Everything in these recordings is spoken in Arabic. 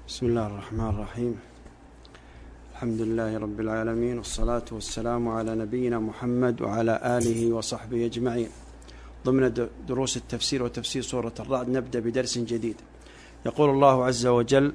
بسم الله الرحمن الرحيم. الحمد لله رب العالمين، والصلاة والسلام على نبينا محمد وعلى آله وصحبه أجمعين. ضمن دروس التفسير وتفسير سورة الرعد نبدأ بدرس جديد. يقول الله عز وجل: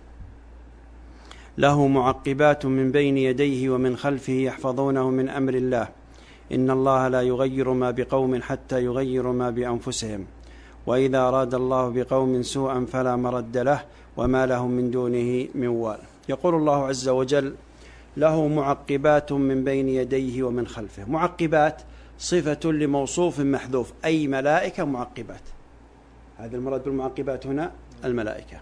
له معقبات من بين يديه ومن خلفه يحفظونه من أمر الله إن الله لا يغير ما بقوم حتى يغيروا ما بأنفسهم وإذا أراد الله بقوم سوءا فلا مرد له وما لهم من دونه من وال. يقول الله عز وجل: له معقبات من بين يديه ومن خلفه. معقبات صفة لموصوف محذوف، أي ملائكة معقبات. هذا المراد بالمعقبات هنا الملائكة.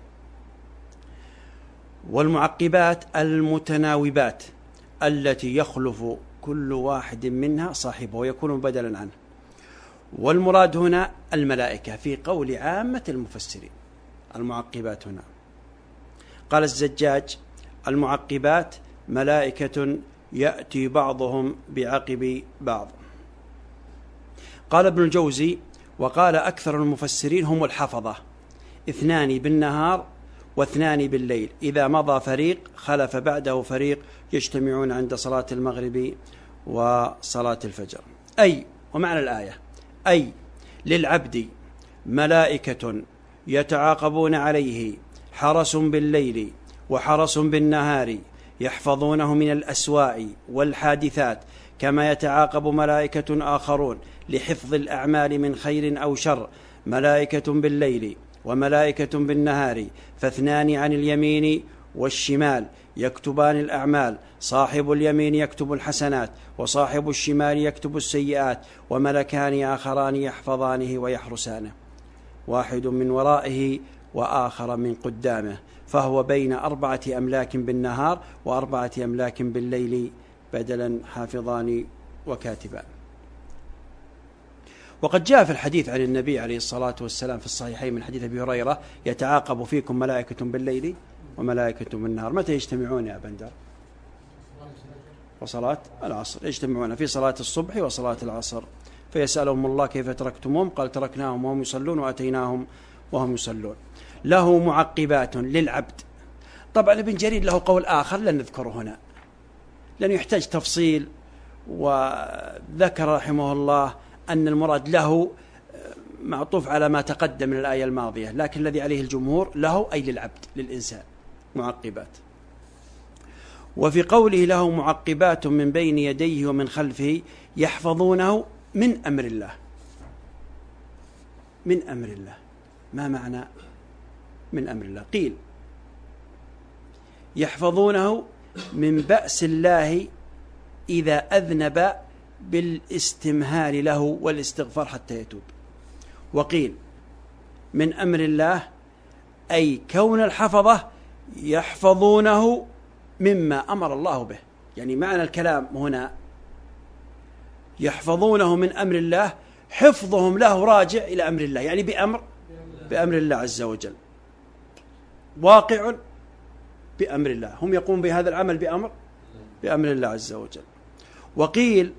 والمعقبات المتناوبات التي يخلف كل واحد منها صاحبه ويكون بدلا عنه. والمراد هنا الملائكة في قول عامة المفسرين. المعقبات هنا قال الزجاج: المعقبات ملائكة يأتي بعضهم بعقب بعض. قال ابن الجوزي: وقال أكثر المفسرين هم الحفظة، 2 بالنهار و2 بالليل، إذا مضى فريق خلف بعده فريق يجتمعون عند صلاة المغرب وصلاة الفجر. أي ومعنى الآية أي للعبد ملائكة يتعاقبون عليه، حرس بالليل وحرس بالنهار، يحفظونه من الأسواء والحادثات، كما يتعاقب ملائكة آخرون لحفظ الأعمال من خير أو شر، ملائكة بالليل وملائكة بالنهار، ف2 عن اليمين والشمال يكتبان الأعمال، صاحب اليمين يكتب الحسنات وصاحب الشمال يكتب السيئات، وملكان آخران يحفظانه ويحرسانه، واحد من ورائه وآخر من قدامه، فهو بين 4 أملاك بالنهار و4 أملاك بالليل، بدلا حافظان وكاتبان. وقد جاء في الحديث عن النبي عليه الصلاة والسلام في الصحيحين من حديث أبي هريرة: يتعاقب فيكم ملائكة بالليل وملائكة بالنهار. متى يجتمعون يا بندر؟ وصلاة العصر، يجتمعون في صلاة الصبح وصلاة العصر، فيسألهم الله: كيف تركتموهم؟ قال: تركناهم وهم يصلون وأتيناهم وهم يصلون. له معقبات للعبد. طبعا ابن جرير له قول آخر لن نذكره هنا لأنه يحتاج تفصيل، وذكر رحمه الله أن المراد له معطوف على ما تقدم من الآية الماضية، لكن الذي عليه الجمهور له أي للعبد، للإنسان معقبات. وفي قوله له معقبات من بين يديه ومن خلفه يحفظونه من أمر الله. من أمر الله، ما معنى من أمر الله؟ قيل يحفظونه من بأس الله إذا أذنب بالاستمهال له والاستغفار حتى يتوب. وقيل من أمر الله أي كون الحفظة يحفظونه مما أمر الله به. يعني معنى الكلام هنا يحفظونه من أمر الله، حفظهم له راجع إلى أمر الله، يعني بأمر الله عز وجل، واقع بأمر الله، هم يقومون بهذا العمل بأمر الله عز وجل. وقيل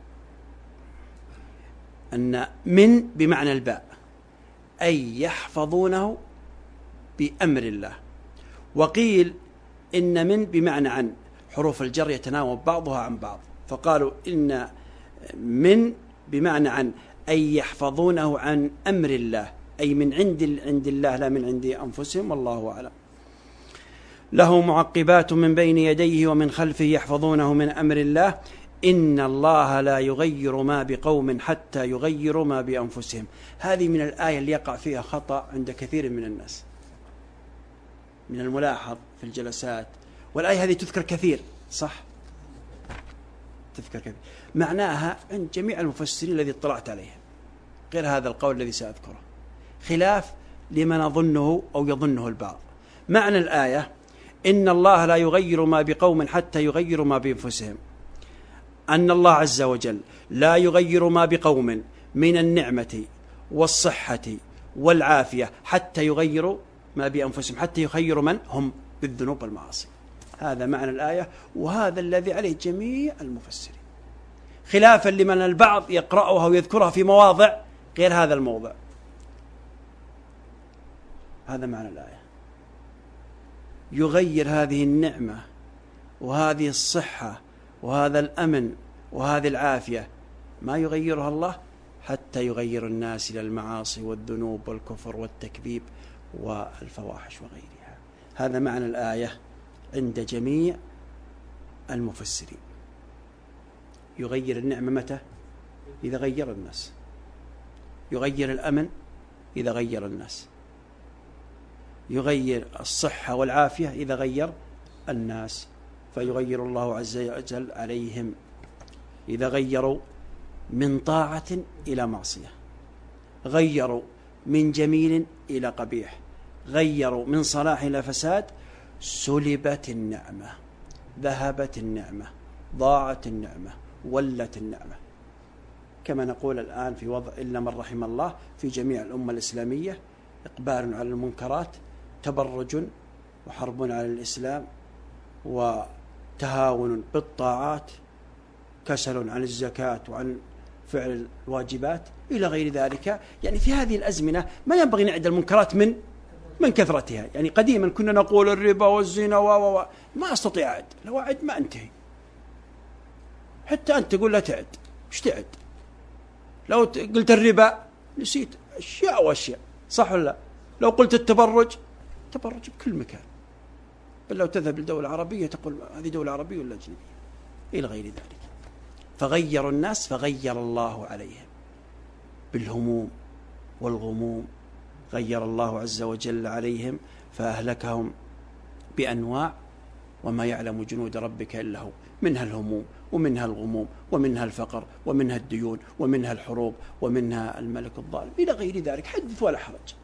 أن من بمعنى الباء أي يحفظونه بأمر الله. وقيل إن من بمعنى عن، حروف الجر يتناوب بعضها عن بعض، فقالوا إن من بمعنى عن أي يحفظونه عن أمر الله، أي من عند الله لا من عند أنفسهم، والله أعلم. له معقبات من بين يديه ومن خلفه يحفظونه من أمر الله إن الله لا يغير ما بقوم حتى يغيروا ما بأنفسهم. هذه من الآية اللي يقع فيها خطأ عند كثير من الناس، من الملاحظ في الجلسات، والآية هذه تذكر كثير، صح؟ تذكر كثير، معناها عند جميع المفسرين الذي اطلعت عليهم، غير هذا القول الذي سأذكره، خلاف لما نظنه أو يظنه البعض. معنى الآية إن الله لا يغير ما بقوم حتى يغيروا ما بأنفسهم، أن الله عز وجل لا يغير ما بقوم من النعمة والصحة والعافية حتى يغيروا ما بأنفسهم، حتى يغيروا من هم بالذنوب والمعاصي. هذا معنى الآية، وهذا الذي عليه جميع المفسرين، خلافا لمن البعض يقرأها ويذكرها في مواضع غير هذا الموضع. هذا معنى الآية. يغير هذه النعمة وهذه الصحة وهذا الأمن وهذه العافية ما يغيرها الله حتى يغير الناس إلى المعاصي والذنوب والكفر والتكذيب والفواحش وغيرها. هذا معنى الآية عند جميع المفسرين. يغير النعمة متى؟ إذا غير الناس. يغير الأمن إذا غير الناس. يغير الصحة والعافية إذا غير الناس، فيغير الله عز وجل عليهم. إذا غيروا من طاعة إلى معصية، غيروا من جميل إلى قبيح، غيروا من صلاح إلى فساد، سلبت النعمة، ذهبت النعمة، ضاعت النعمة، ولت النعمة. كما نقول الآن في وضع إلا من رحم الله في جميع الأمة الإسلامية: إقبال على المنكرات، تبرج وحرب على الإسلام، وتهاون بالطاعات، كسل عن الزكاة وعن فعل الواجبات إلى غير ذلك. يعني في هذه الأزمنة ما ينبغي نعد المنكرات من كثرتها. يعني قديما كنا نقول الربا والزنا ما أستطيع أعد، لو أعد ما أنتهي. حتى أنت تقول لا تعد، إيش تعد؟ لو قلت الربا نسيت أشياء وأشياء، صح ولا لا؟ لو قلت التبرج بكل مكان. بل لو تذهب للدولة العربية تقول هذه دولة عربية ولا أجنبية إلى غير ذلك. فغيروا الناس فغير الله عليهم بالهموم والغموم. غير الله عز وجل عليهم فأهلكهم بأنواع وما يعلم جنود ربك إلا هو. منها الهموم ومنها الغموم ومنها الفقر ومنها الديون ومنها الحروب ومنها الملك الظالم إلى غير ذلك. حدث ولا حرج.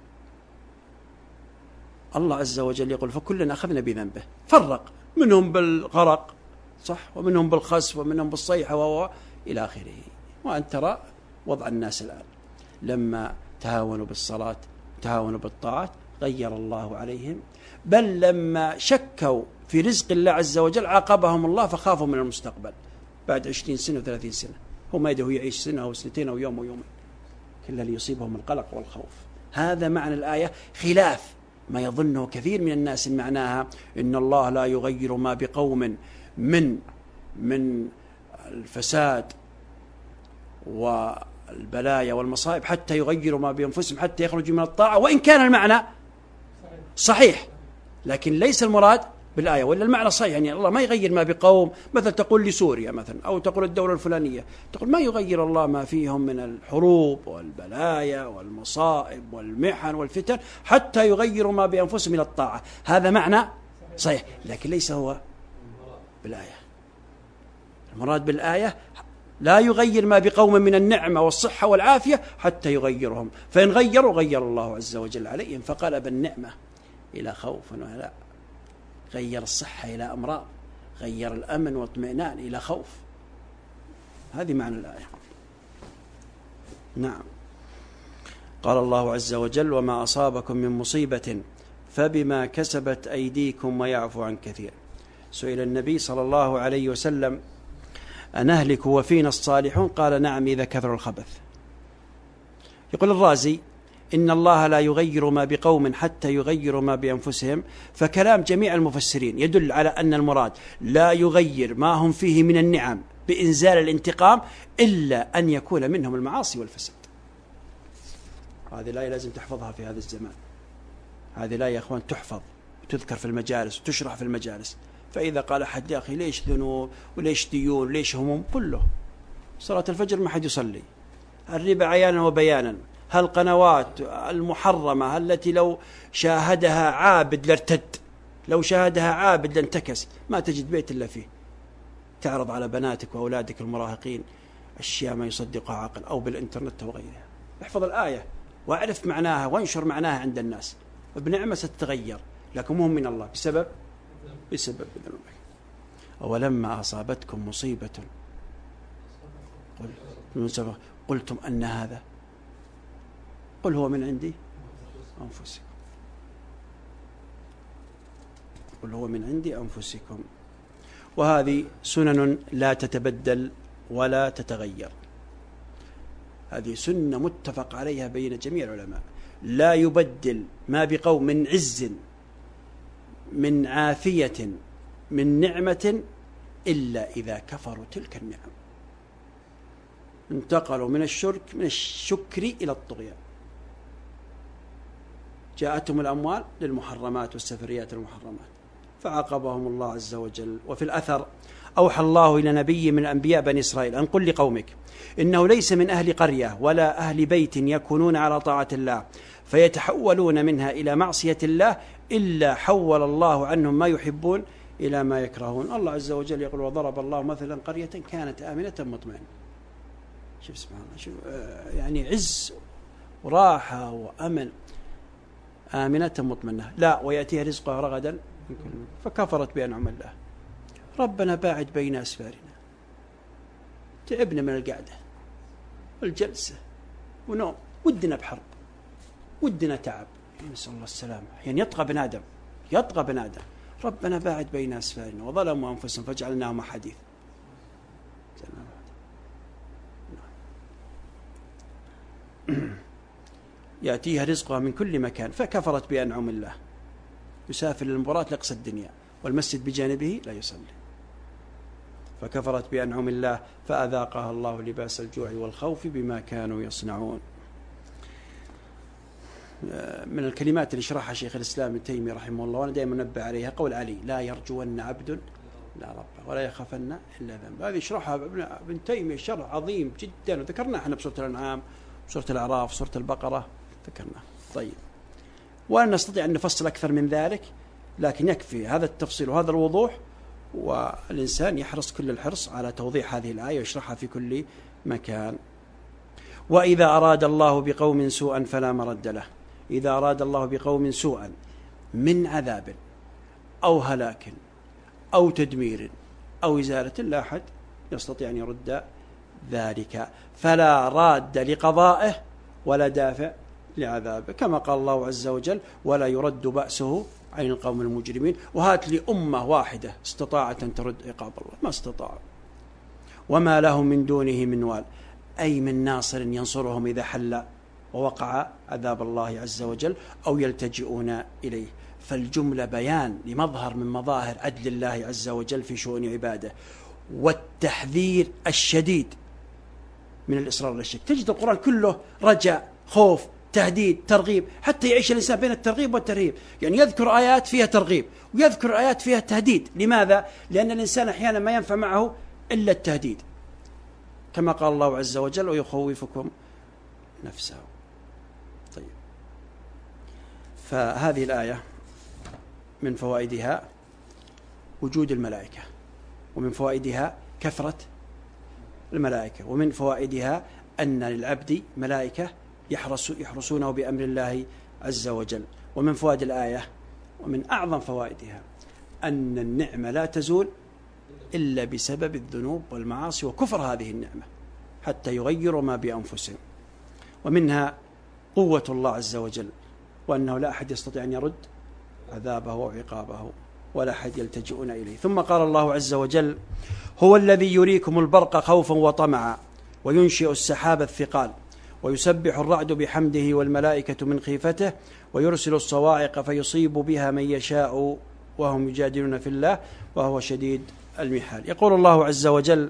الله عز وجل يقول فكلنا أخذنا بذنبه، فرق منهم بالغرق صح، ومنهم بالخسف، ومنهم بالصيحة إلى آخره. وأن ترى وضع الناس الآن لما تهاونوا بالصلاة تهاونوا بالطاعات غير الله عليهم. بل لما شكوا في رزق الله عز وجل عاقبهم الله فخافوا من المستقبل بعد 20 سنة و30 سنة. هو ما يدري يعيش سنة أو سنتين أو يوم أو يومين، كلا ليصيبهم القلق والخوف. هذا معنى الآية، خلاف ما يظنه كثير من الناس معناها إن الله لا يغير ما بقوم من الفساد والبلايا والمصائب حتى يغيروا ما بأنفسهم حتى يخرجوا من الطاعة. وإن كان المعنى صحيح لكن ليس المراد بالآية، ولا المعنى صحيح. يعني الله ما يغير ما بقوم، مثلا تقول لسوريا مثلا أو تقول الدولة الفلانية، تقول ما يغير الله ما فيهم من الحروب والبلايا والمصائب والمحن والفتن حتى يغيروا ما بأنفسهم من الطاعة. هذا معنى صحيح لكن ليس هو بالآية. المراد بالآية لا يغير ما بقوم من النعمة والصحة والعافية حتى يغيرهم، فإن غيروا غير الله عز وجل عليهم فقلب النعمة إلى خوف ولا غير الصحة إلى أمراض، غير الأمن واطمئنان إلى خوف. هذه معنى الآية. نعم. قال الله عز وجل وما أصابكم من مصيبة فبما كسبت أيديكم ويعفو عن كثير. سئل النبي صلى الله عليه وسلم أنهلك وفينا الصالحون؟ قال نعم إذا كثر الخبث. يقول الرازي إن الله لا يغير ما بقوم حتى يغيروا ما بأنفسهم. فكلام جميع المفسرين يدل على أن المراد لا يغير ما هم فيه من النعم بإنزال الانتقام إلا أن يكون منهم المعاصي والفساد. هذه الآية لازم تحفظها في هذا الزمان. هذه الآية يا أخوان تحفظ وتذكر في المجالس وتشرح في المجالس. فإذا قال أحد يا أخي ليش ذنوب وليش ديون وليش هموم، كله صلاة الفجر ما حد يصلي، الربا عيانا وبيانا، هالقنوات المحرمة التي لو شاهدها عابد لارتد، لو شاهدها عابد لانتكس، ما تجد بيت إلا فيه. تعرض على بناتك وأولادك المراهقين أشياء ما يصدقها عقل، أو بالإنترنت وغيرها. احفظ الآية واعرف معناها وانشر معناها عند الناس، وبنعمة ستتغير، لكن مهم من الله بسبب ذنوبك. أولما أصابتكم مصيبة قلتم أن هذا، قل هو من عندي أنفسكم، قل هو من عندي أنفسكم. وهذه سنن لا تتبدل ولا تتغير. هذه سنة متفق عليها بين جميع العلماء. لا يبدل ما بقوم من عز من عافية من نعمة إلا إذا كفروا تلك النعم. انتقلوا من الشكر إلى الطغيان. جاءتهم الأموال للمحرمات والسفريات المحرمات فعاقبهم الله عز وجل. وفي الأثر أوحى الله إلى نبي من أنبياء بني إسرائيل أن قل لقومك إنه ليس من أهل قرية ولا أهل بيت يكونون على طاعة الله فيتحولون منها إلى معصية الله إلا حول الله عنهم ما يحبون إلى ما يكرهون. الله عز وجل يقول وضرب الله مثلا قرية كانت آمنة مطمئنة. شوف سبحان الله، شوف يعني عز وراحة وأمن، آمنة مطمئنة. لا ويأتيها رزقها رغدا فكفرت بأنعم الله. ربنا باعد بين أسفارنا، تعبنا من القعدة والجلسة ونوم، ودنا بحرب، ودنا تعب، نسأل الله السلامة. يعني يطغى بن آدم. ربنا باعد بين أسفارنا وظلموا أنفسهم فجعلناهم أحاديث. يأتيها رزقها من كل مكان فكفرت بأنعم الله. يسافر للمباراة لأقصى الدنيا والمسجد بجانبه لا يصلي. فكفرت بأنعم الله فأذاقها الله لباس الجوع والخوف بما كانوا يصنعون. من الكلمات اللي شرحها شيخ الإسلام ابن تيمية رحمه الله وأنا دائما أنبه عليها قول علي لا يرجون عبد لا ربه ولا يخافن إلا ذنب. هذه شرحها ابن تيمية شرح عظيم جدا وذكرناه احنا بسورة الأنعام، سورة الأعراف، سورة البقرة ذكرناه. طيب، ولا نستطيع أن نفصل أكثر من ذلك، لكن يكفي هذا التفصيل وهذا الوضوح، والإنسان يحرص كل الحرص على توضيح هذه الآية ويشرحها في كل مكان. وإذا أراد الله بقوم سوءا فلا مرد له. إذا أراد الله بقوم سوءا من عذاب أو هلاك أو تدمير أو إزالة لا أحد يستطيع أن يرد ذلك، فلا راد لقضائه ولا دافع لعذابه، كما قال الله عز وجل ولا يرد بأسه عن القوم المجرمين. وهات لي أمة واحدة استطاعت أن ترد عقاب الله، ما استطاعوا. وما لهم من دونه من وال، أي من ناصر ينصرهم إذا حل ووقع عذاب الله عز وجل أو يلتجئون إليه. فالجملة بيان لمظهر من مظاهر عدل الله عز وجل في شؤون عباده والتحذير الشديد من الإصرار على الشرك. تجد القرآن كله رجاء، خوف، تهديد، ترغيب، حتى يعيش الإنسان بين الترغيب والترهيب. يعني يذكر آيات فيها ترغيب ويذكر آيات فيها تهديد. لماذا؟ لأن الإنسان أحيانا ما ينفع معه إلا التهديد، كما قال الله عز وجل ويخوفكم نفسه. طيب، فهذه الآية من فوائدها وجود الملائكة، ومن فوائدها كثرة الملائكة، ومن فوائدها أن للعبد ملائكة يحرسونه بأمر الله عز وجل. ومن فوائد الآية ومن أعظم فوائدها أن النعمة لا تزول إلا بسبب الذنوب والمعاصي وكفر هذه النعمة حتى يغيروا ما بأنفسهم. ومنها قوة الله عز وجل، وأنه لا أحد يستطيع أن يرد عذابه وعقابه ولا أحد يلتجئون إليه. ثم قال الله عز وجل هو الذي يريكم البرق خوفا وطمعا وينشئ السحاب الثقال ويسبح الرعد بحمده والملائكة من خيفته ويرسل الصواعق فيصيب بها من يشاء وهم يجادلون في الله وهو شديد المحال. يقول الله عز وجل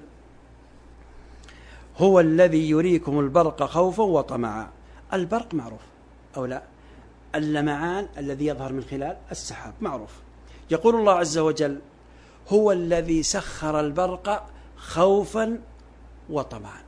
هو الذي يريكم البرق خوفا وطمعا. البرق معروف أو لا؟ اللمعان الذي يظهر من خلال السحاب معروف. يقول الله عز وجل هو الذي سخر البرق خوفا وطمعا.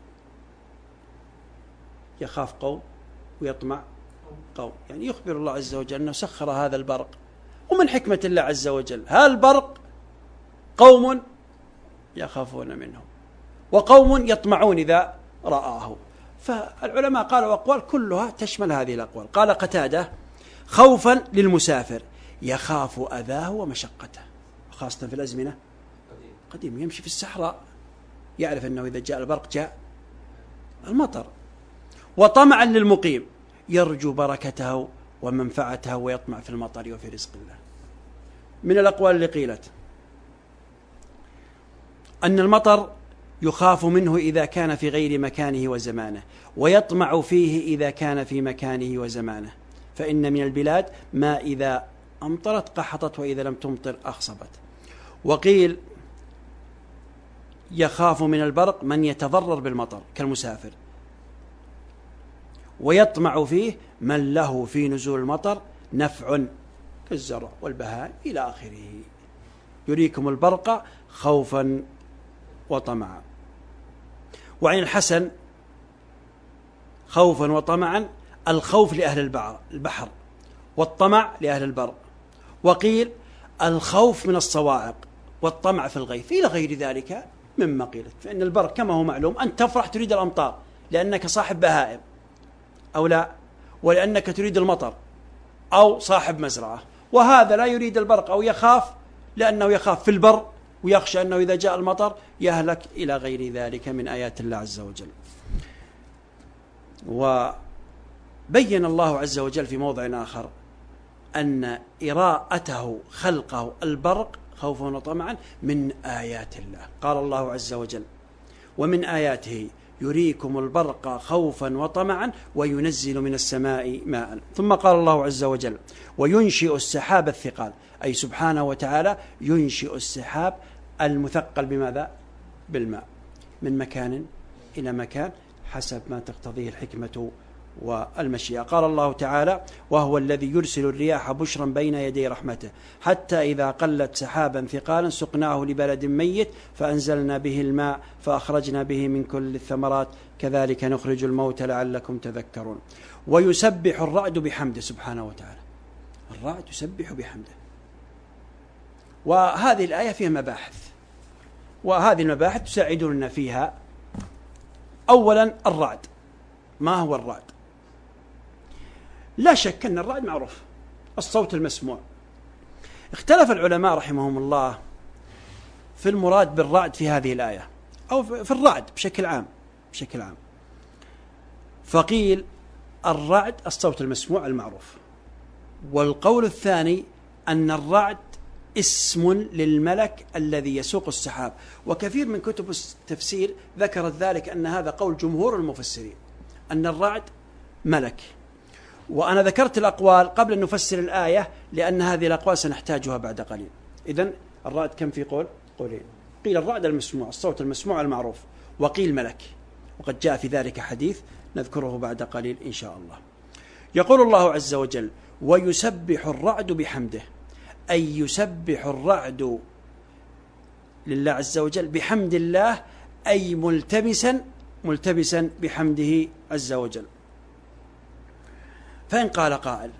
يخاف قوم ويطمع قوم، يعني يخبر الله عز وجل أنه سخر هذا البرق. ومن حكمة الله عز وجل هذا البرق قوم يخافون منه وقوم يطمعون إذا رآه. فالعلماء قالوا أقوال كلها تشمل هذه الأقوال. قال قتادة خوفا للمسافر يخاف أذاه ومشقته، خاصة في الأزمنة قديم يمشي في الصحراء يعرف أنه إذا جاء البرق جاء المطر. وطمعا للمقيم يرجو بركته ومنفعته ويطمع في المطر وفي رزق الله. من الأقوال اللي قيلت أن المطر يخاف منه إذا كان في غير مكانه وزمانه ويطمع فيه إذا كان في مكانه وزمانه، فإن من البلاد ما إذا أمطرت قحطت وإذا لم تمطر أخصبت. وقيل يخاف من البرق من يتضرر بالمطر كالمسافر، ويطمع فيه من له في نزول المطر نفع كالزرع والبهائم إلى آخره. يريكم البرق خوفا وطمعا. وعن الحسن خوفا وطمعا، الخوف لأهل البحر والطمع لأهل البر. وقيل الخوف من الصواعق والطمع في الغيث إلى غير ذلك مما قيلت. فإن البر كما هو معلوم أن تفرح تريد الأمطار لأنك صاحب بهائم أو لا، ولأنك تريد المطر أو صاحب مزرعة. وهذا لا يريد البرق أو يخاف لأنه يخاف في البر ويخشى أنه إذا جاء المطر يهلك إلى غير ذلك من آيات الله عز وجل. وبين الله عز وجل في موضع آخر أن إراءته خلقه البرق خوفا وطمعا من آيات الله. قال الله عز وجل ومن آياته يريكم البرق خوفا وطمعا وينزل من السماء ماء. ثم قال الله عز وجل وينشئ السحاب الثقال، أي سبحانه وتعالى ينشئ السحاب المثقل بماذا؟ بالماء، من مكان إلى مكان حسب ما تقتضيه الحكمة والمشيئة. قال الله تعالى وهو الذي يرسل الرياح بشرا بين يدي رحمته حتى إذا قلت سحابا ثقالا سقناه لبلد ميت فأنزلنا به الماء فأخرجنا به من كل الثمرات كذلك نخرج الموتى لعلكم تذكرون. ويسبح الرعد بحمده سبحانه وتعالى، الرعد يسبح بحمده. وهذه الآية فيها مباحث، وهذه المباحث تساعدنا فيها. أولا الرعد، ما هو الرعد؟ لا شك أن الرعد معروف، الصوت المسموع. اختلف العلماء رحمهم الله في المراد بالرعد في هذه الآية أو في الرعد بشكل عام. فقيل الرعد الصوت المسموع المعروف، والقول الثاني أن الرعد اسم للملك الذي يسوق السحاب. وكثير من كتب التفسير ذكرت ذلك أن هذا قول جمهور المفسرين أن الرعد ملك. وأنا ذكرت الأقوال قبل أن نفسر الآية لأن هذه الأقوال سنحتاجها بعد قليل. إذن الرعد كم في قولين؟ قيل الرعد المسموع الصوت المسموع المعروف، وقيل ملك، وقد جاء في ذلك حديث نذكره بعد قليل إن شاء الله. يقول الله عز وجل ويسبح الرعد بحمده، أي يسبح الرعد لله عز وجل بحمد الله، أي ملتبسا بحمده عز وجل. فإن قال قائل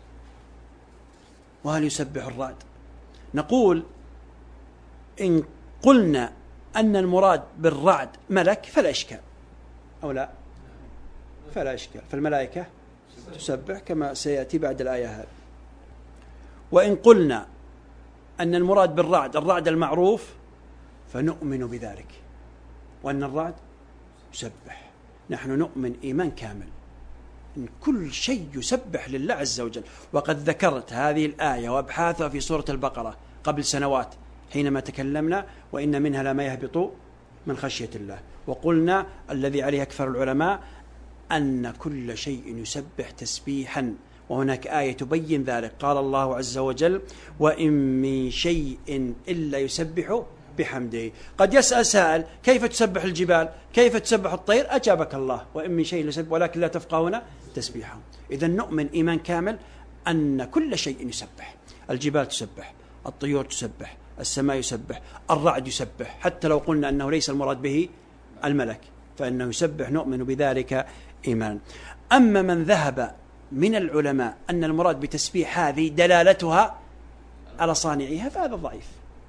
وهل يسبح الرعد؟ نقول إن قلنا أن المراد بالرعد ملك فلا إشكال، أو لا فلا إشكال، فالملائكة تسبح كما سيأتي بعد الآية هذه. وإن قلنا أن المراد بالرعد الرعد المعروف فنؤمن بذلك، وأن الرعد يسبح. نحن نؤمن إيمان كامل إن كل شيء يسبح لله عز وجل. وقد ذكرت هذه الآية وأبحاثها في سورة البقرة قبل سنوات حينما تكلمنا وإن منها لما يهبط من خشية الله، وقلنا الذي عليه أكثر العلماء أن كل شيء يسبح تسبيحا، وهناك آية تبين ذلك. قال الله عز وجل وإن من شيء إلا يسبح بحمده. قد يسأل سائل كيف تسبح الجبال، كيف تسبح الطير؟ أجابك الله وإن من شيء يسبح ولكن لا تفقهون تسبيحهم. إذن نؤمن إيمان كامل أن كل شيء يسبح، الجبال تسبح، الطيور تسبح، السماء يسبح، الرعد يسبح، حتى لو قلنا أنه ليس المراد به الملك فإنه يسبح، نؤمن بذلك إيمان. أما من ذهب من العلماء أن المراد بتسبيح هذه دلالتها على صانعها فهذا ضعيف.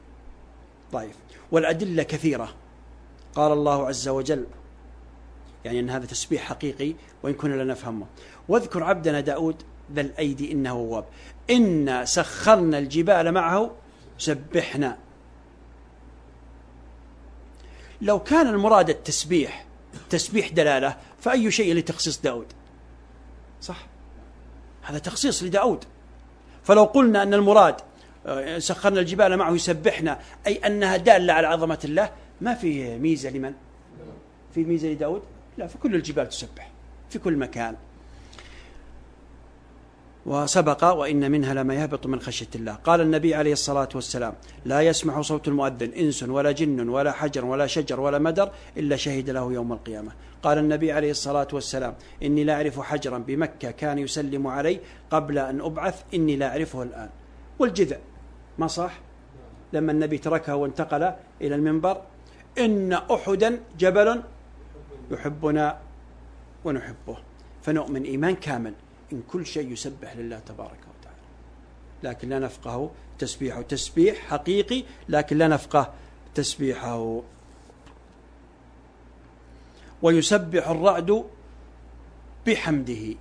والأدلة كثيرة. قال الله عز وجل يعني أن هذا تسبيح حقيقي وإن كنا لا نفهمه. واذكر عبدنا داود ذا الأيدي إنه أواب إنا سخرنا الجبال معه سبحنا. لو كان المراد التسبيح تسبيح دلالة فأي شيء لتخصيص داود؟ صح، هذا تخصيص لداود. فلو قلنا أن المراد سخرنا الجبال معه يسبحنا أي أنها دالة على عظمة الله، ما في ميزة لمن؟ في ميزة لداود؟ لا، في كل الجبال تسبح في كل مكان. وسبق وإن منها لما يهبط من خشية الله. قال النبي عليه الصلاة والسلام: لا يسمع صوت المؤذن إنس ولا جن ولا حجر ولا شجر ولا مدر إلا شهد له يوم القيامة. قال النبي عليه الصلاة والسلام: إني لا أعرف حجرا بمكة كان يسلم علي قبل أن أبعث إني لا أعرفه الآن. والجذع ما صح لما النبي تركه وانتقل إلى المنبر: إن أحدا جبل يحبنا ونحبه. فنؤمن إيمان كامل إن كل شيء يسبح لله تبارك وتعالى، لكن لا نفقه تسبيحه، تسبيح حقيقي لكن لا نفقه تسبيحه. ويسبح الرعد بحمده،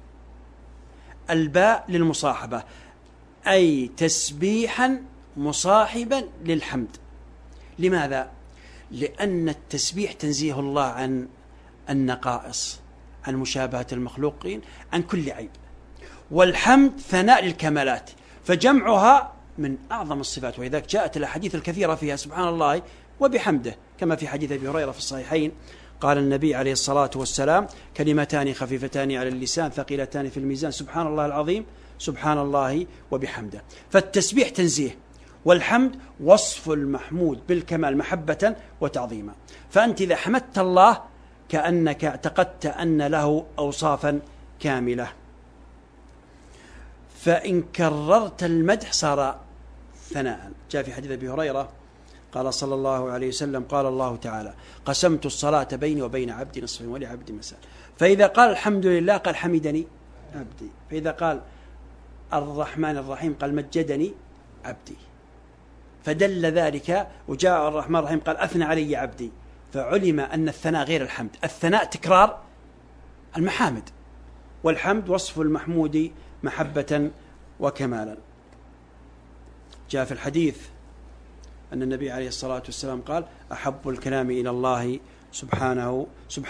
الباء للمصاحبة، أي تسبيحا مصاحبا للحمد. لماذا؟ لأن التسبيح تنزيه الله عن النقائص، عن مشابهة المخلوقين، عن كل عيب، والحمد ثناء للكمالات، فجمعها من أعظم الصفات. ولذلك جاءت الأحاديث الكثيرة فيها سبحان الله وبحمده، كما في حديث أبي هريرة في الصحيحين قال النبي عليه الصلاة والسلام: كلمتان خفيفتان على اللسان ثقيلتان في الميزان، سبحان الله العظيم سبحان الله وبحمده. فالتسبيح تنزيه، والحمد وصف المحمود بالكمال محبة وتعظيما. فأنت إذا حمدت الله كأنك اعتقدت أن له أوصافا كاملة. فإن كررت المدح صار ثناء. جاء في حديث أبي هريرة قال صلى الله عليه وسلم: قال الله تعالى: قسمت الصلاة بيني وبين عبدي نصفين ولعبدي مساء. فإذا قال الحمد لله قال حمدني عبدي، فإذا قال الرحمن الرحيم قال مجدني عبدي. فدل ذلك، وجاء الرحمن الرحيم قال أثنى علي عبدي، فعلم أن الثناء غير الحمد. الثناء تكرار المحامد، والحمد وصف المحمود محبة وكمالا. جاء في الحديث أن النبي عليه الصلاة والسلام قال: أحب الكلام إلى الله سبحانه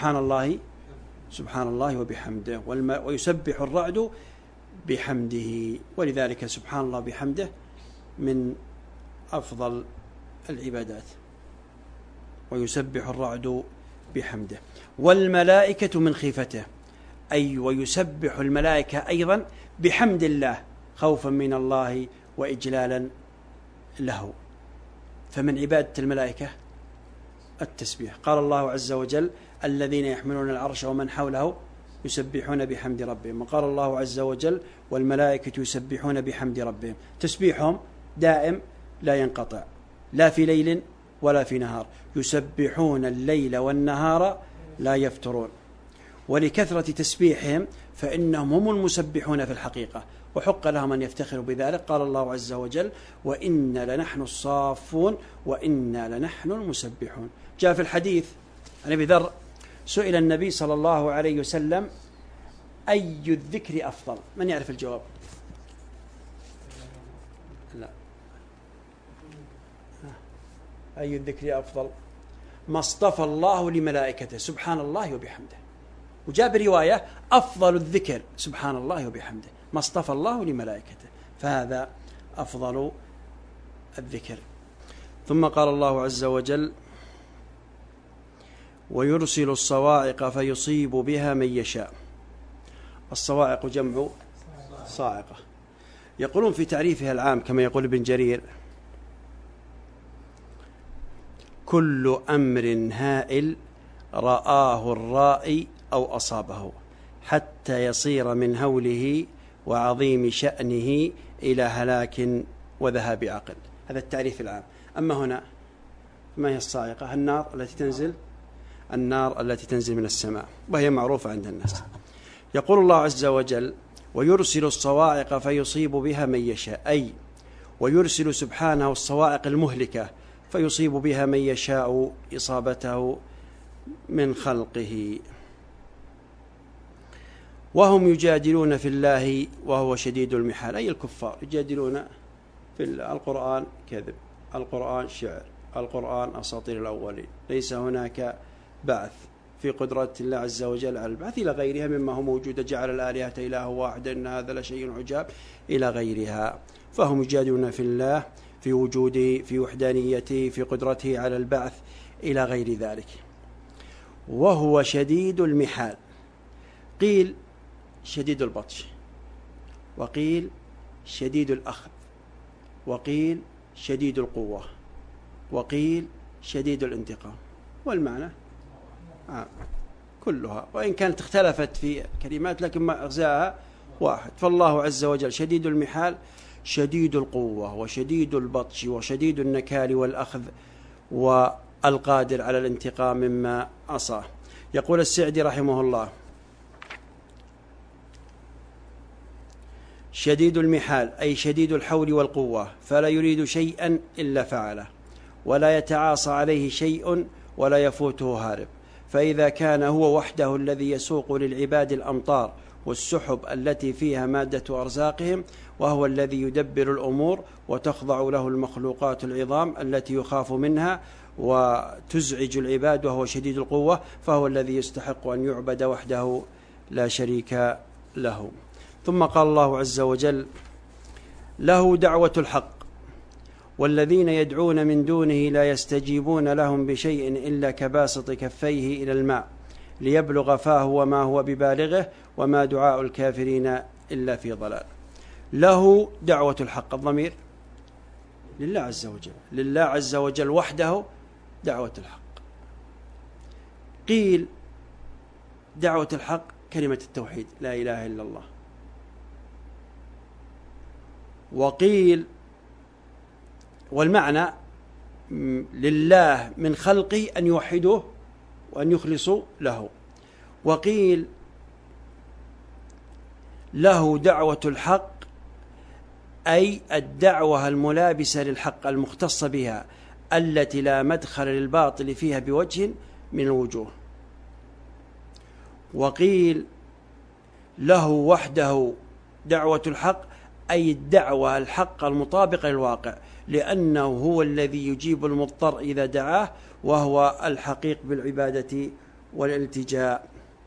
سبحان الله وبحمده، ويسبح الرعد بحمده. ولذلك سبحان الله بحمده من أفضل العبادات. ويسبح الرعد بحمده. والملائكة من خيفته، أي ويسبح الملائكة أيضا بحمد الله خوفا من الله وإجلالا له. فمن عبادة الملائكة التسبيح. قال الله عز وجل: الذين يحملون العرش ومن حوله يسبحون بحمد ربهم. وقال الله عز وجل: والملائكة يسبحون بحمد ربهم. تسبيحهم دائم لا ينقطع، لا في ليل ولا في نهار، يسبحون الليل والنهار لا يفترون. ولكثرة تسبيحهم فإنهم هم المسبحون في الحقيقة، وحق لهم أن يفتخروا بذلك. قال الله عز وجل: وإنا لنحن الصافون وإنا لنحن المسبحون. جاء في الحديث عن أبي ذر: سئل النبي صلى الله عليه وسلم: أي الذكر أفضل؟ من يعرف الجواب؟ لا. أي الذكر أفضل؟ ما اصطفى الله لملائكته سبحان الله وبحمده. وجاء برواية: أفضل الذكر سبحان الله وبحمده، ما اصطفى الله لملائكته، فهذا أفضل الذكر. ثم قال الله عز وجل: ويرسل الصواعق فيصيب بها من يشاء. الصواعق جمع صاعقة. يقولون في تعريفها العام كما يقول ابن جرير: كل أمر هائل رآه الرائي أو أصابه حتى يصير من هوله وعظيم شأنه إلى هلاك وذهاب عقل. هذا التعريف العام. أما هنا ما هي الصاعقة؟ النار التي تنزل من السماء، وهي معروفة عند الناس. يقول الله عز وجل: ويرسل الصواعق فيصيب بها من يشاء، أي ويرسل سبحانه الصواعق المهلكة فيصيب بها من يشاء إصابته من خلقه. وهم يجادلون في الله وهو شديد المحال، أي الكفار يجادلون في القرآن كذب، القرآن شعر، القرآن أساطير الأولين، ليس هناك بعث، في قدرة الله عز وجل على البعث، إلى غيرها مما هو موجود، جعل الآلهة إله واحد إن هذا لشيء عجاب، إلى غيرها. فهم يجادلون في الله في وجوده، في وحدانيته، في قدرته على البعث، إلى غير ذلك. وهو شديد المحال، قيل شديد البطش، وقيل شديد الأخذ، وقيل شديد القوة، وقيل شديد الانتقام. والمعنى كلها، وإن كانت اختلفت في كلمات لكن مغزاها واحد. فالله عز وجل شديد المحال، شديد القوة، وشديد البطش، وشديد النكال والأخذ، والقادر على الانتقام مما عصاه. يقول السعدي رحمه الله: شديد المحال أي شديد الحول والقوة، فلا يريد شيئا إلا فعله، ولا يتعاصى عليه شيء ولا يفوته هارب. فإذا كان هو وحده الذي يسوق للعباد الأمطار والسحب التي فيها مادة أرزاقهم، وهو الذي يدبر الأمور وتخضع له المخلوقات العظام التي يخاف منها وتزعج العباد، وهو شديد القوة، فهو الذي يستحق أن يعبد وحده لا شريك له. ثم قال الله عز وجل: له دعوة الحق، والذين يدعون من دونه لا يستجيبون لهم بشيء إلا كباسط كفيه إلى الماء ليبلغ فاه وما هو ببالغه وما دعاء الكافرين إلا في ضلال. له دعوة الحق، الضمير لله عز وجل، لله عز وجل وحده دعوة الحق. قيل دعوة الحق كلمة التوحيد لا إله إلا الله، وقيل والمعنى لله من خلقه أن يوحدوه وأن يخلصوا له. وقيل له دعوة الحق أي الدعوة الملابسة للحق المختصة بها، التي لا مدخل للباطل فيها بوجه من الوجوه. وقيل له وحده دعوة الحق أي الدعوة الحق المطابقة للواقع، لأنه هو الذي يجيب المضطر إذا دعاه، وهو الحقيق بالعبادة والالتجاء.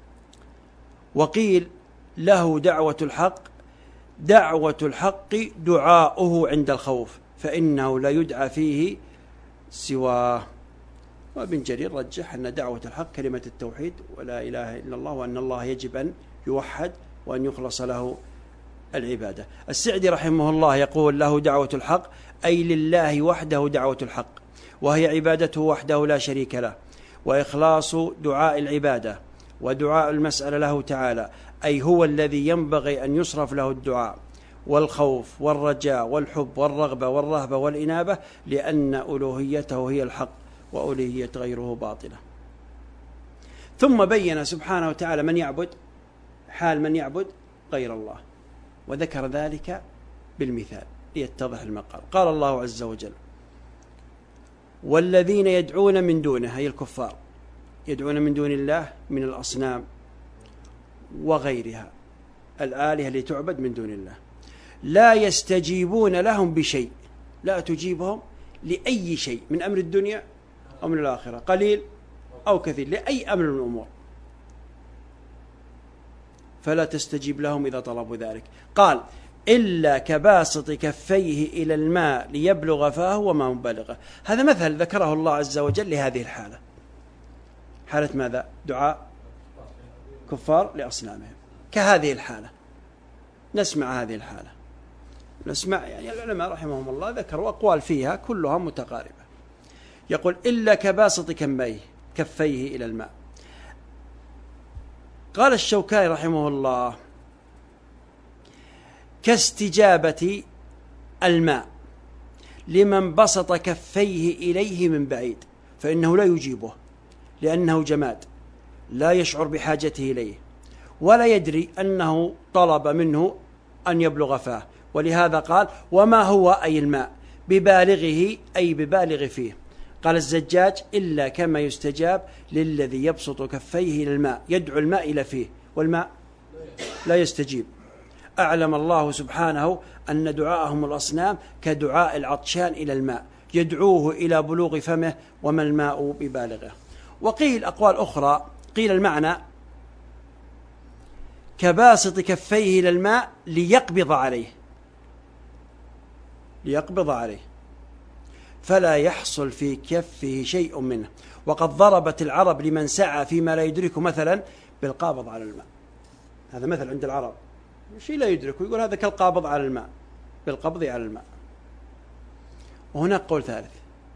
وقيل له دعوة الحق، دعوة الحق دعاؤه عند الخوف، فإنه لا يدعى فيه سواه. وابن جرير رجح أن دعوة الحق كلمة التوحيد ولا إله إلا الله، وأن الله يجب أن يوحد وأن يخلص له العبادة. السعدي رحمه الله يقول: له دعوة الحق أي لله وحده دعوة الحق، وهي عبادته وحده لا شريك له، وإخلاص دعاء العبادة ودعاء المسألة له تعالى، أي هو الذي ينبغي أن يصرف له الدعاء والخوف والرجاء والحب والرغبة والرهبة والإنابة، لأن ألوهيته هي الحق وألوهية غيره باطلة. ثم بين سبحانه وتعالى من يعبد، حال من يعبد غير الله، وذكر ذلك بالمثال ليتضح المقال. قال الله عز وجل: والذين يدعون من دونه، أي الكفار يدعون من دون الله من الأصنام وغيرها الآلهة التي تعبد من دون الله، لا يستجيبون لهم بشيء، لا تجيبهم لأي شيء من أمر الدنيا أو من الآخرة، قليل أو كثير، لأي أمر من الأمور، فلا تستجيب لهم إذا طلبوا ذلك. قال: إلا كباسط كفيه إلى الماء ليبلغ فاه وما مبالغه. هذا مثل ذكره الله عز وجل لهذه الحالة، حالة ماذا؟ دعاء كفار لأصنامهم، كهذه الحالة. نسمع هذه الحالة، نسمع يعني العلماء رحمهم الله ذكروا أقوال فيها كلها متقاربة. يقول: إلا كباسط كفيه إلى الماء. قال الشوكاني رحمه الله: كاستجابة الماء لمن بسط كفيه إليه من بعيد، فإنه لا يجيبه لأنه جماد لا يشعر بحاجته إليه، ولا يدري أنه طلب منه أن يبلغ فاه، ولهذا قال: وما هو أي الماء ببالغه أي ببالغ فيه. قال الزجاج: إلا كما يستجاب للذي يبسط كفيه إلى الماء، يدعو الماء إلى فيه والماء لا يستجيب. أعلم الله سبحانه أن دعاءهم الأصنام كدعاء العطشان إلى الماء، يدعوه إلى بلوغ فمه وما الماء ببالغه. وقيل أقوال أخرى، قيل المعنى كباسط كفيه إلى الماء ليقبض عليه فلا يحصل في كفه شيء منه. وقد ضربت العرب لمن سعى فيما لا يدركه مثلا بالقابض على الماء، هذا مثل عند العرب، شيء لا يدرك، ويقول هذا كالقابض على الماء، بالقبض على الماء. وهناك قول ثالث،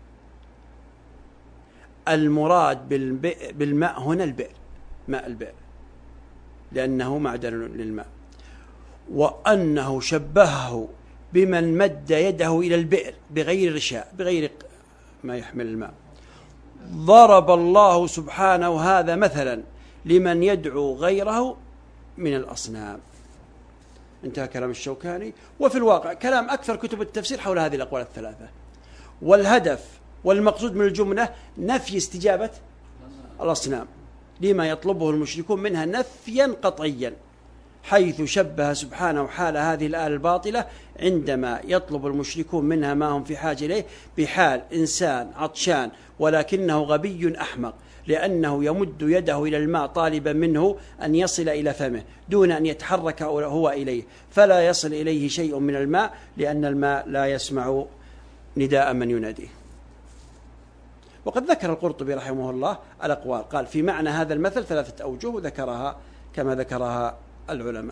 المراد بالماء هنا البئر، ماء البئر، لأنه معدن للماء، وأنه شبهه بمن مد يده إلى البئر بغير رشاء، بغير ما يحمل الماء. ضرب الله سبحانه هذا مثلا لمن يدعو غيره من الأصنام. انتهى كلام الشوكاني. وفي الواقع كلام أكثر كتب التفسير حول هذه الأقوال الثلاثة. والهدف والمقصود من الجملة نفي استجابة الأصنام لما يطلبه المشركون منها نفيا قطعيا، حيث شبه سبحانه حال هذه الآلة الباطلة عندما يطلب المشركون منها ما هم في حاجة إليه بحال إنسان عطشان ولكنه غبي أحمق، لأنه يمد يده إلى الماء طالبا منه أن يصل إلى فمه دون أن يتحرك هو إليه، فلا يصل إليه شيء من الماء، لأن الماء لا يسمع نداء من يناديه. وقد ذكر القرطبي رحمه الله الأقوال، قال في معنى هذا المثل 3 أوجه، وذكرها كما ذكرها العلماء.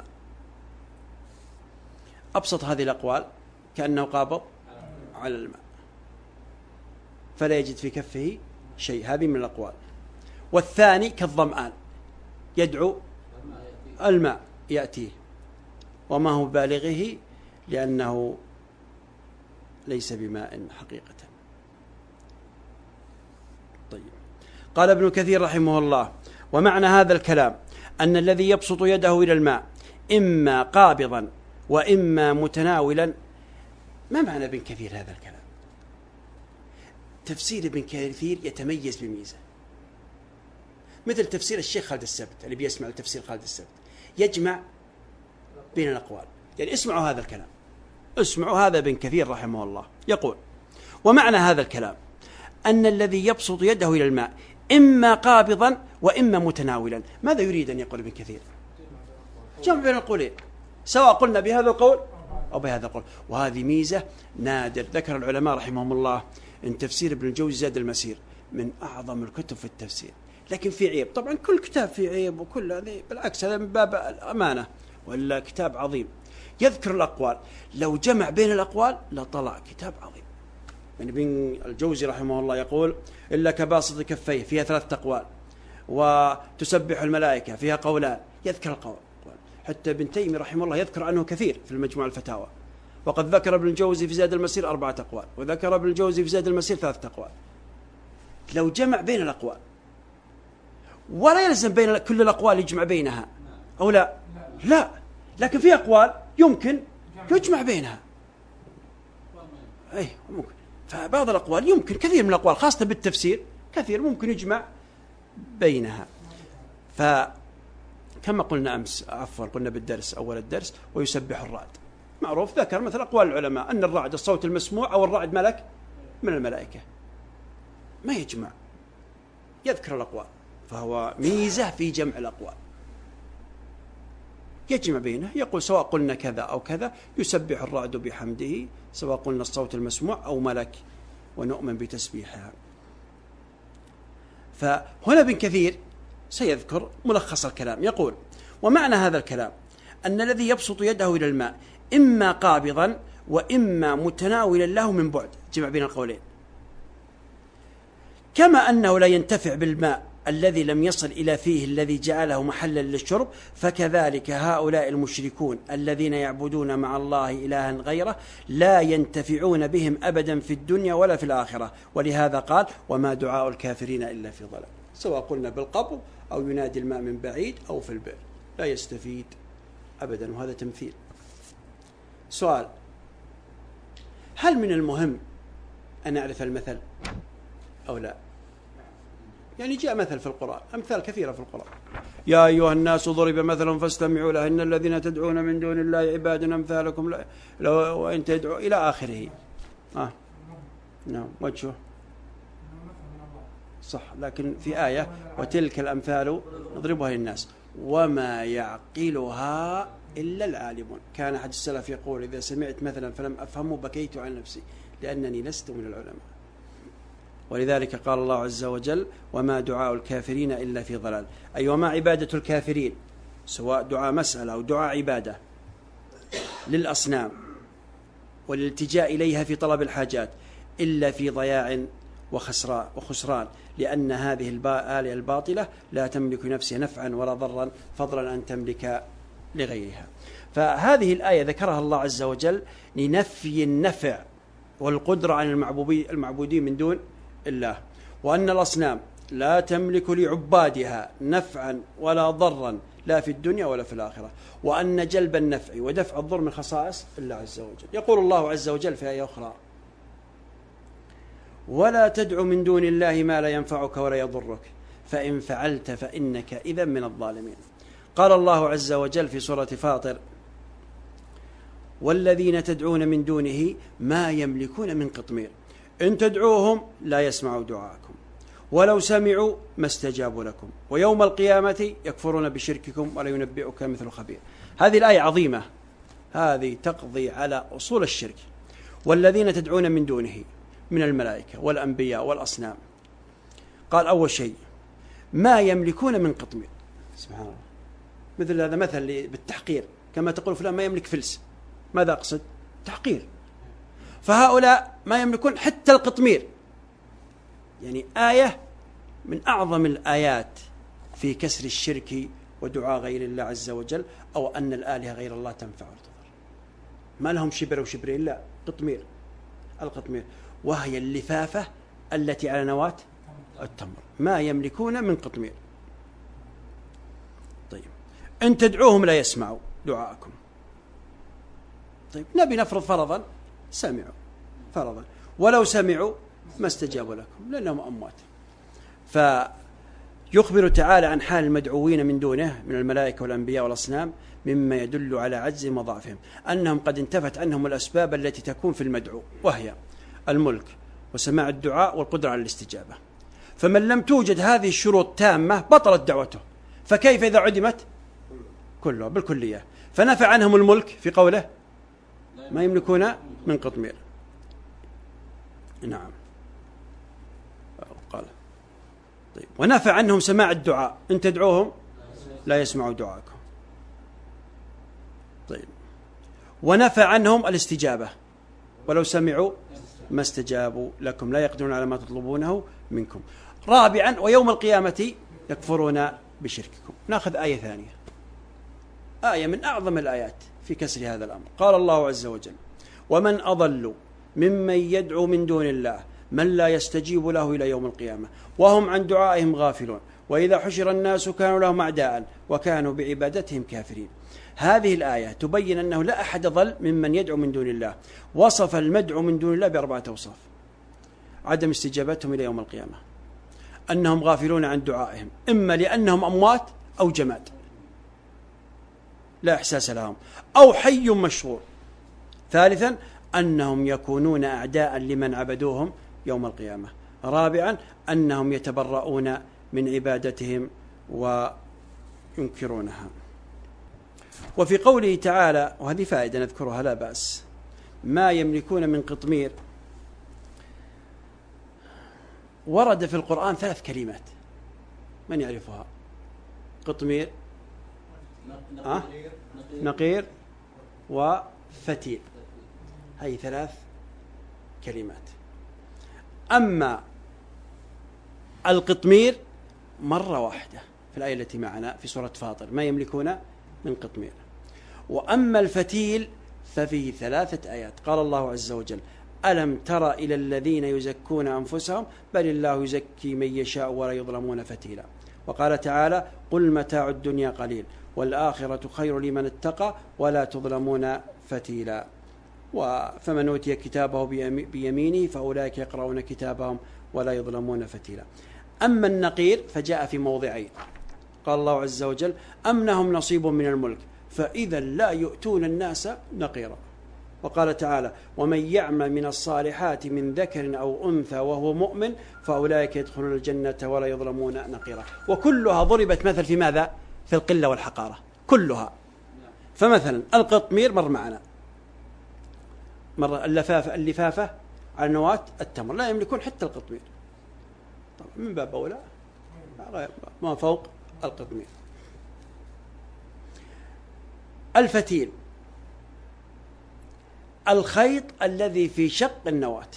أبسط هذه الأقوال كأنه قابض على الماء فلا يجد في كفه شيء، هذه من الأقوال. والثاني كالظمآن يدعو الماء يأتيه وما هو بالغه لأنه ليس بماء حقيقة. طيب، قال ابن كثير رحمه الله: ومعنى هذا الكلام أن الذي يبسط يده إلى الماء إما قابضا وإما متناولا. ما معنى ابن كثير هذا الكلام؟ تفسير ابن كثير يتميز بميزة، مثل تفسير الشيخ خالد السبت اللي بيسمع التفسير خالد السبت، يجمع بين الأقوال. يعني اسمعوا هذا الكلام، اسمعوا هذا ابن كثير رحمه الله يقول: ومعنى هذا الكلام أن الذي يبسط يده إلى الماء إما قابضا وإما متناولا. ماذا يريد أن يقول ابن كثير؟ جمع بين القولين، سواء قلنا بهذا القول أو بهذا القول. وهذه ميزة نادر. ذكر العلماء رحمهم الله أن تفسير ابن الجوزي زاد المسير من أعظم الكتب في التفسير، لكن في عيب. طبعا كل كتاب في عيب، وكل هذه بالعكس هذا من باب الأمانة، ولا كتاب عظيم يذكر الأقوال. لو جمع بين الأقوال لطلع كتاب عظيم. يعني ابن الجوزي رحمه الله يقول: إلا كباسط كفيه فيها 3 أقوال، وتسبح الملائكة فيها قولان، يذكر القول. حتى ابن تيمية رحمه الله يذكر عنه كثير في المجموع الفتاوى. وقد ذكر ابن الجوزي في زاد المسير 4 أقوال، وذكر ابن الجوزي في زاد المسير 3 أقوال. لو جمع بين الأقوال، ولا يلزم بين كل الأقوال يجمع بينها أو لا، لكن في أقوال يمكن يجمع بينها، أي ممكن. فبعض الأقوال يمكن، كثير من الأقوال خاصة بالتفسير كثير ممكن يجمع بينها. فكما قلنا أمس، قلنا بالدرس أول الدرس: ويسبح الرعد، معروف. ذكر مثل أقوال العلماء أن الرعد الصوت المسموع أو الرعد ملك من الملائكة. ما يجمع، يذكر الأقوال، فهو ميزة في جمع الأقوال، يجمع بينه. يقول سواء قلنا كذا أو كذا يسبح الرعد بحمده، سواء قلنا الصوت المسموع أو ملك، ونؤمن بتسبيحها. فهنا ابن كثير سيذكر ملخص الكلام، يقول: ومعنى هذا الكلام أن الذي يبسط يده إلى الماء إما قابضا وإما متناولا له من بعد، جمع بين القولين. كما أنه لا ينتفع بالماء الذي لم يصل إلى فيه الذي جعله محلا للشرب، فكذلك هؤلاء المشركون الذين يعبدون مع الله إلها غيره لا ينتفعون بهم أبدا في الدنيا ولا في الآخرة. ولهذا قال: وما دعاء الكافرين إلا في ضلال. سواء قلنا بالقبض أو ينادي الماء من بعيد أو في البئر لا يستفيد أبدا. وهذا تمثيل. سؤال: هل من المهم أن نعرف المثل أو لا؟ يعني جاء مثل في القرآن، أمثال كثيرة في القرآن: يا أيها الناس ضرب مثل فاستمعوا له إن الذين تدعون من دون الله عباد أمثالكم وإن تدعوا إلى آخره. نعم، وجهه صح، لكن في آية: وتلك الأمثال نضربها للناس وما يعقلها إلا العالمون. كان أحد السلف يقول: إذا سمعت مثلا فلم أفهمه بكيت عن نفسي لأنني لست من العلماء. ولذلك قال الله عز وجل: وما دعاء الكافرين إلا في ضلال، أي وما عبادة الكافرين، سواء دعاء مسألة أو دعاء عبادة، للأصنام والالتجاء إليها في طلب الحاجات إلا في ضياع وخسران، لأن هذه الآلهة الباطلة لا تملك نفسها نفعا ولا ضرا فضلا أن تملك لغيرها. فهذه الآية ذكرها الله عز وجل لنفي النفع والقدرة عن المعبودين من دون الله، وأن الأصنام لا تملك لعبادها نفعا ولا ضرا لا في الدنيا ولا في الآخرة، وأن جلب النفع ودفع الضر من خصائص الله عز وجل. يقول الله عز وجل في آية أخرى: ولا تدع من دون الله ما لا ينفعك ولا يضرك فإن فعلت فإنك إذا من الظالمين. قال الله عز وجل في سورة فاطر: والذين تدعون من دونه ما يملكون من قطمير إن تدعوهم لا يسمعوا دعاءكم ولو سمعوا ما استجابوا لكم ويوم القيامة يكفرون بشرككم ولا ينبئك مثل خبير. هذه الآية عظيمة، هذه تقضي على أصول الشرك. والذين تدعون من دونه من الملائكة والأنبياء والأصنام، قال أول شيء ما يملكون من قطمير. سبحان الله، مثل هذا مثل بالتحقير، كما تقول فلان ما يملك فلس، ماذا أقصد؟ تحقير. فهؤلاء ما يملكون حتى القطمير، يعني آية من أعظم الآيات في كسر الشرك ودعاء غير الله عز وجل، أو أن الآلهة غير الله تنفع وتضر. ما لهم شبر وشبرين، لا، قطمير، القطمير، وهي اللفافة التي على نواة التمر. ما يملكون من قطمير. طيب، إن تدعوهم لا يسمعوا دعاءكم. طيب، نبي نفرض فرضا سمعوا فرضا، ولو سمعوا ما استجابوا لكم لأنهم أموات. فيخبر تعالى عن حال المدعوين من دونه من الملائكة والأنبياء والأصنام مما يدل على عجزهم وضعفهم، أنهم قد انتفت عنهم الأسباب التي تكون في المدعو، وهي الملك وسماع الدعاء والقدرة على الاستجابة. فمن لم توجد هذه الشروط تامة بطلت دعوته، فكيف إذا عدمت كلها بالكلية؟ فنفى عنهم الملك في قوله ما يملكون من قطمير. نعم، قال طيب، ونفى عنهم سماع الدعاء إن تدعوهم لا يسمعوا دعاءكم. طيب، ونفى عنهم الاستجابة ولو سمعوا ما استجابوا لكم لا يقدرون على ما تطلبونه منكم. رابعا ويوم القيامة يكفرون بشرككم. نأخذ آية ثانية، آية من أعظم الآيات في كسر هذا الأمر. قال الله عز وجل: ومن أضل ممن يدعو من دون الله من لا يستجيب له إلى يوم القيامة وهم عن دعائهم غافلون وإذا حشر الناس كانوا لهم أعداء وكانوا بعبادتهم كافرين. هذه الآية تبين أنه لا أحد ضل ممن يدعو من دون الله. وصف المدعو من دون الله بأربعة أوصاف: عدم استجابتهم إلى يوم القيامة، أنهم غافلون عن دعائهم إما لأنهم أموات أو جماد لا إحساس لهم أو حي مشهور. ثالثا أنهم يكونون أعداء لمن عبدوهم يوم القيامة. رابعا أنهم يتبرؤون من عبادتهم وينكرونها. وفي قوله تعالى، وهذه فائدة نذكرها لا بأس، ما يملكون من قطمير، ورد في القرآن 3 كلمات، من يعرفها؟ قطمير، نقير، وفتيل. هذه 3 كلمات. أما القطمير مرة واحدة في الآية التي معنا في سورة فاطر، ما يملكون من قطمير. وأما الفتيل ففيه 3 آيات. قال الله عز وجل: ألم تر إلى الذين يزكون أنفسهم بل الله يزكي من يشاء ولا يظلمون فتيلا. وقال تعالى: قل متاع الدنيا قليل والآخرة خير لمن اتقى ولا تظلمون فتيلا. فمن أوتي كتابه بيمينه فأولئك يقرؤون كتابهم ولا يظلمون فتيلا. أما النقير فجاء في موضعين. قال الله عز وجل: أم لهم نصيب من الملك فإذا لا يؤتون الناس نقيرا. وقال تعالى: ومن يعمل من الصالحات من ذكر أو أنثى وهو مؤمن فأولئك يدخلون الجنة ولا يظلمون نقيرا. وكلها ضربت مثل في ماذا؟ في القلة والحقارة كلها. فمثلا القطمير مر معنا، مرة اللفافة على نواة التمر، لا يملكون حتى القطمير، طبعا من باب أولى ما فوق القطمير. الفتيل الخيط الذي في شق النواة،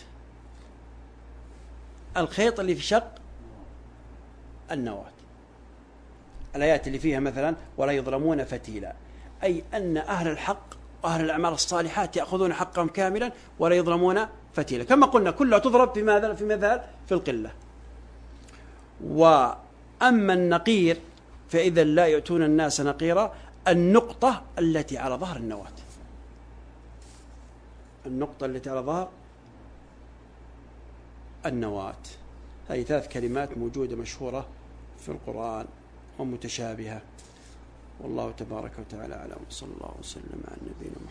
الخيط اللي في شق النواة. الآيات اللي فيها مثلا ولا يظلمون فتيلا، أي أن أهل الحق وأهل الأعمال الصالحات يأخذون حقهم كاملا ولا يظلمون فتيلا، كما قلنا كلها تضرب في ماذا؟ في مثال في القلة. وأما النقير فإذا لا يؤتون الناس نقيرا، النقطة التي على ظهر النواة، النقطة التي على ظهر النواة. هذه 3 كلمات موجودة مشهورة في القرآن ومتشابهة، والله تبارك وتعالى أعلم. صلى الله وسلم على نبينا محمد.